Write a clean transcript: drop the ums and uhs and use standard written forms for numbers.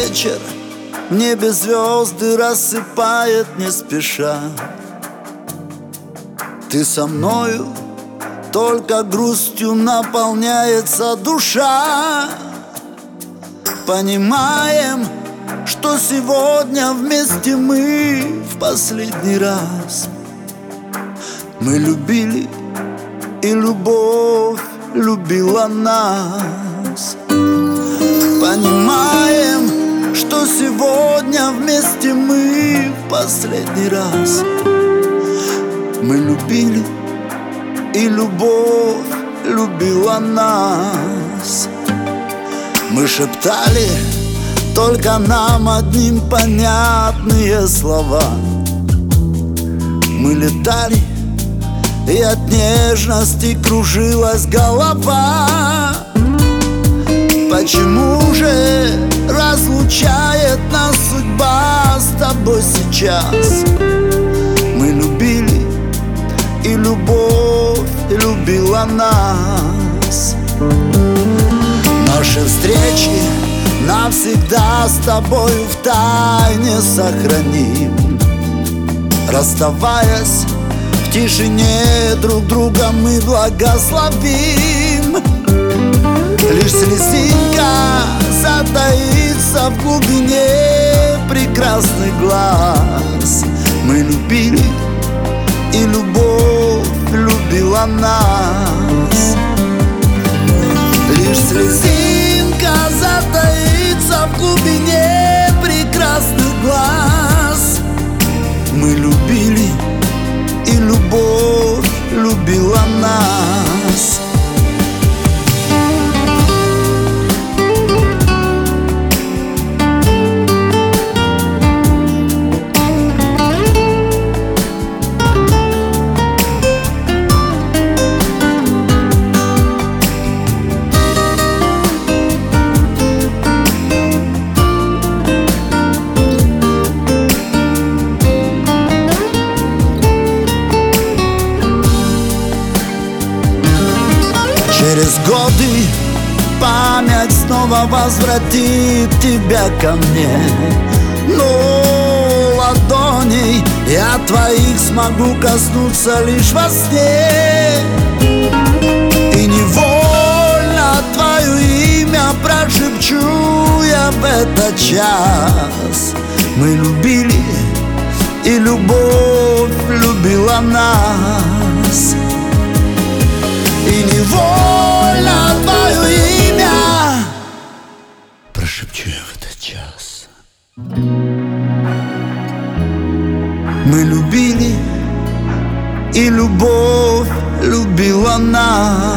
вечер в небе звезды рассыпает не спеша. Ты со мною, только грустью наполняется душа. Понимаем, что сегодня вместе мы в последний раз. Мы любили, и любовь любила нас. Понимаем, что сегодня вместе мы в последний раз. Мы любили, и любовь любила нас. Мы шептали только нам одним понятные слова. Мы летали, и от нежности кружилась голова. Почему же разлучает нас судьба с тобой сейчас? Мы любили, и любовь любила нас. Наши встречи навсегда с тобою в тайне сохраним. Расставаясь в тишине, друг друга мы благословим. Лишь слезинка затаится в глубине прекрасных глаз. Мы любили, и любовь любила нас. Лишь слезинка затаится в глубине прекрасных глаз. Мы любили, и любовь любила нас. Через годы память снова возвратит тебя ко мне. Но ладоней я твоих смогу коснуться лишь во сне. И невольно твое имя прошепчу я в этот час. Мы любили, и любовь любила нас. И невольно твое имя прошепчу я в этот час. Мы любили, и любовь любила нас.